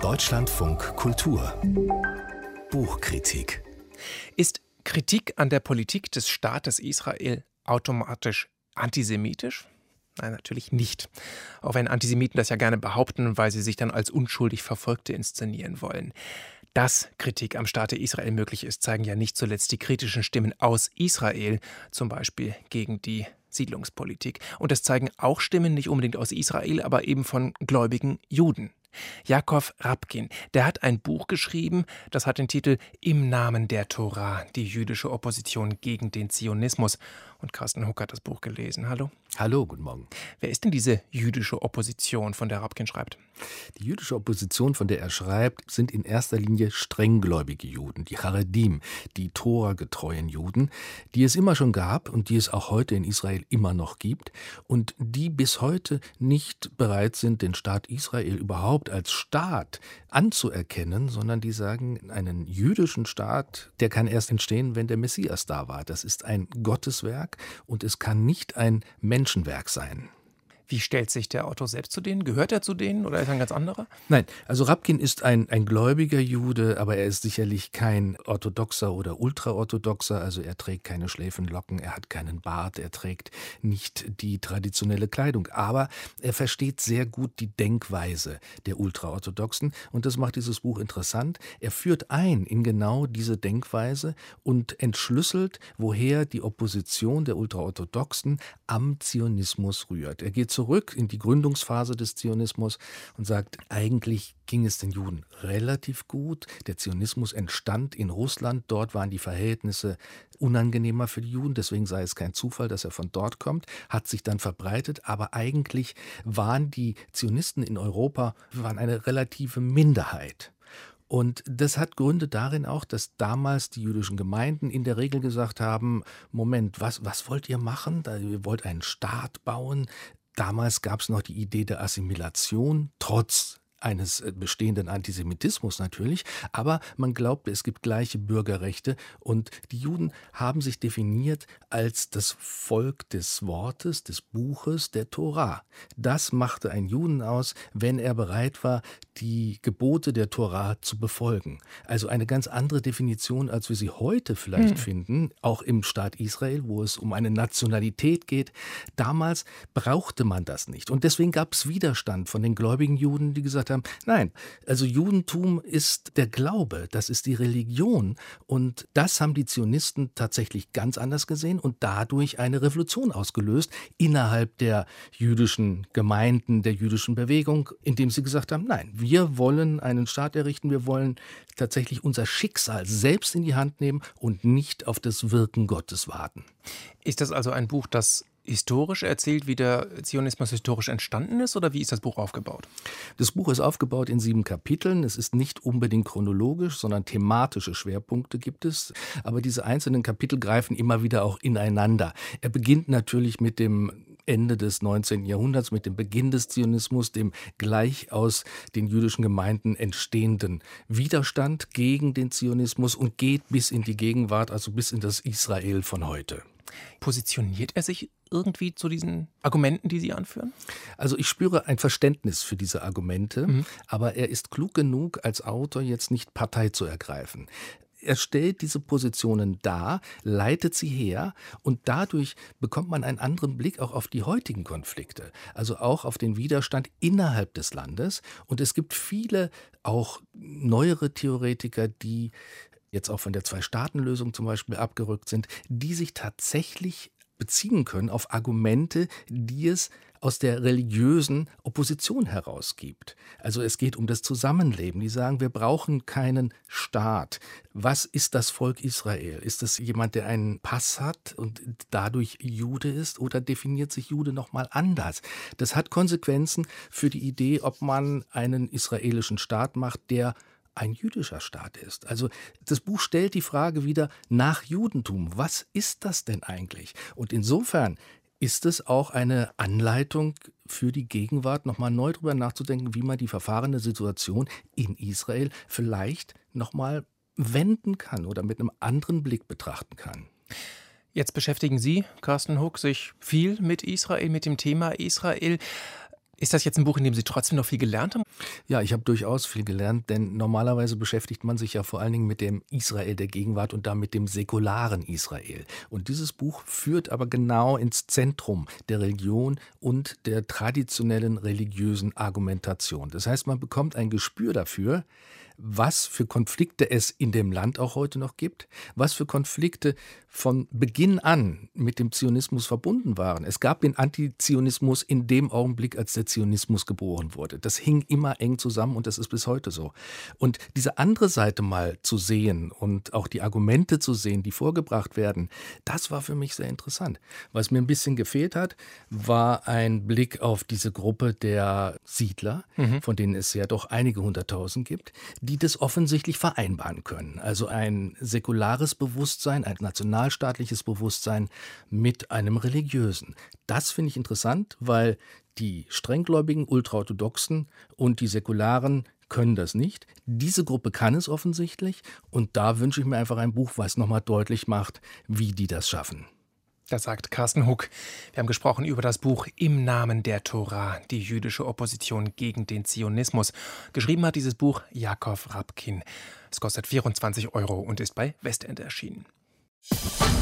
Deutschlandfunk Kultur Buchkritik. Ist Kritik an der Politik des Staates Israel automatisch antisemitisch? Nein, natürlich nicht. Auch wenn Antisemiten das ja gerne behaupten, weil sie sich dann als unschuldig Verfolgte inszenieren wollen. Dass Kritik am Staate Israel möglich ist, zeigen ja nicht zuletzt die kritischen Stimmen aus Israel, zum Beispiel gegen die Siedlungspolitik. Und das zeigen auch Stimmen nicht unbedingt aus Israel, aber eben von gläubigen Juden. Yakov Rabkin, der hat ein Buch geschrieben, das hat den Titel »Im Namen der Tora, die jüdische Opposition gegen den Zionismus«. Und Carsten Huck hat das Buch gelesen. Hallo. Hallo, guten Morgen. Wer ist denn diese jüdische Opposition, von der Rabkin schreibt? Die jüdische Opposition, von der er schreibt, sind in erster Linie strenggläubige Juden, die Charedim, die Tora-getreuen Juden, die es immer schon gab und die es auch heute in Israel immer noch gibt und die bis heute nicht bereit sind, den Staat Israel überhaupt als Staat anzuerkennen, sondern die sagen, einen jüdischen Staat, der kann erst entstehen, wenn der Messias da war. Das ist ein Gotteswerk und es kann nicht ein Menschenwerk sein. Wie stellt sich der Autor selbst zu denen? Gehört er zu denen oder ist er ein ganz anderer? Nein, also Rabkin ist ein gläubiger Jude, aber er ist sicherlich kein orthodoxer oder ultraorthodoxer, also er trägt keine Schläfenlocken, er hat keinen Bart, er trägt nicht die traditionelle Kleidung, aber er versteht sehr gut die Denkweise der Ultraorthodoxen und das macht dieses Buch interessant. Er führt ein in genau diese Denkweise und entschlüsselt, woher die Opposition der Ultraorthodoxen am Zionismus rührt. Er geht zurück in die Gründungsphase des Zionismus und sagt, eigentlich ging es den Juden relativ gut. Der Zionismus entstand in Russland, dort waren die Verhältnisse unangenehmer für die Juden, deswegen sei es kein Zufall, dass er von dort kommt, hat sich dann verbreitet, aber eigentlich waren die Zionisten in Europa eine relative Minderheit. Und das hat Gründe darin auch, dass damals die jüdischen Gemeinden in der Regel gesagt haben, Moment, was wollt ihr machen? Ihr wollt einen Staat bauen. Damals gab es noch die Idee der Assimilation, trotz eines bestehenden Antisemitismus natürlich, aber man glaubte, es gibt gleiche Bürgerrechte und die Juden haben sich definiert als das Volk des Wortes, des Buches, der Tora. Das machte einen Juden aus, wenn er bereit war, die Gebote der Tora zu befolgen. Also eine ganz andere Definition, als wir sie heute vielleicht finden, auch im Staat Israel, wo es um eine Nationalität geht. Damals brauchte man das nicht und deswegen gab es Widerstand von den gläubigen Juden, die gesagt haben, nein, also Judentum ist der Glaube, das ist die Religion und das haben die Zionisten tatsächlich ganz anders gesehen und dadurch eine Revolution ausgelöst innerhalb der jüdischen Gemeinden, der jüdischen Bewegung, indem sie gesagt haben, nein, wir wollen einen Staat errichten, wir wollen tatsächlich unser Schicksal selbst in die Hand nehmen und nicht auf das Wirken Gottes warten. Ist das also ein Buch, das historisch erzählt, wie der Zionismus historisch entstanden ist, oder wie ist das Buch aufgebaut? Das Buch ist aufgebaut in 7 Kapiteln. Es ist nicht unbedingt chronologisch, sondern thematische Schwerpunkte gibt es. Aber diese einzelnen Kapitel greifen immer wieder auch ineinander. Er beginnt natürlich mit dem Ende des 19. Jahrhunderts, mit dem Beginn des Zionismus, dem gleich aus den jüdischen Gemeinden entstehenden Widerstand gegen den Zionismus und geht bis in die Gegenwart, also bis in das Israel von heute. Positioniert er sich irgendwie zu diesen Argumenten, die Sie anführen? Also ich spüre ein Verständnis für diese Argumente, aber er ist klug genug, als Autor jetzt nicht Partei zu ergreifen. Er stellt diese Positionen dar, leitet sie her und dadurch bekommt man einen anderen Blick auch auf die heutigen Konflikte, also auch auf den Widerstand innerhalb des Landes. Und es gibt viele auch neuere Theoretiker, die jetzt auch von der Zwei-Staaten-Lösung zum Beispiel abgerückt sind, die sich tatsächlich beziehen können auf Argumente, die es aus der religiösen Opposition herausgibt. Also es geht um das Zusammenleben. Die sagen, wir brauchen keinen Staat. Was ist das Volk Israel? Ist es jemand, der einen Pass hat und dadurch Jude ist, oder definiert sich Jude nochmal anders? Das hat Konsequenzen für die Idee, ob man einen israelischen Staat macht, der ein jüdischer Staat ist. Also das Buch stellt die Frage wieder nach Judentum. Was ist das denn eigentlich? Und insofern ist es auch eine Anleitung für die Gegenwart, nochmal neu darüber nachzudenken, wie man die verfahrene Situation in Israel vielleicht nochmal wenden kann oder mit einem anderen Blick betrachten kann. Jetzt beschäftigen Sie, Carsten Huck, sich viel mit Israel, mit dem Thema Israel. Ist das jetzt ein Buch, in dem Sie trotzdem noch viel gelernt haben? Ja, ich habe durchaus viel gelernt, denn normalerweise beschäftigt man sich ja vor allen Dingen mit dem Israel der Gegenwart und damit dem säkularen Israel. Und dieses Buch führt aber genau ins Zentrum der Religion und der traditionellen religiösen Argumentation. Das heißt, man bekommt ein Gespür dafür, was für Konflikte es in dem Land auch heute noch gibt, was für Konflikte von Beginn an mit dem Zionismus verbunden waren. Es gab den Antizionismus in dem Augenblick, als der Zionismus geboren wurde. Das hing immer eng zusammen und das ist bis heute so. Und diese andere Seite mal zu sehen und auch die Argumente zu sehen, die vorgebracht werden, das war für mich sehr interessant. Was mir ein bisschen gefehlt hat, war ein Blick auf diese Gruppe der Siedler, von denen es ja doch einige 100.000 gibt, die das offensichtlich vereinbaren können. Also ein säkulares Bewusstsein, ein nationalstaatliches Bewusstsein mit einem religiösen. Das finde ich interessant, weil die strenggläubigen Ultraorthodoxen und die Säkularen können das nicht. Diese Gruppe kann es offensichtlich und da wünsche ich mir einfach ein Buch, was nochmal deutlich macht, wie die das schaffen. Das sagt Carsten Huck. Wir haben gesprochen über das Buch Im Namen der Tora, die jüdische Opposition gegen den Zionismus. Geschrieben hat dieses Buch Yakov Rabkin. Es kostet 24 € und ist bei Westend erschienen.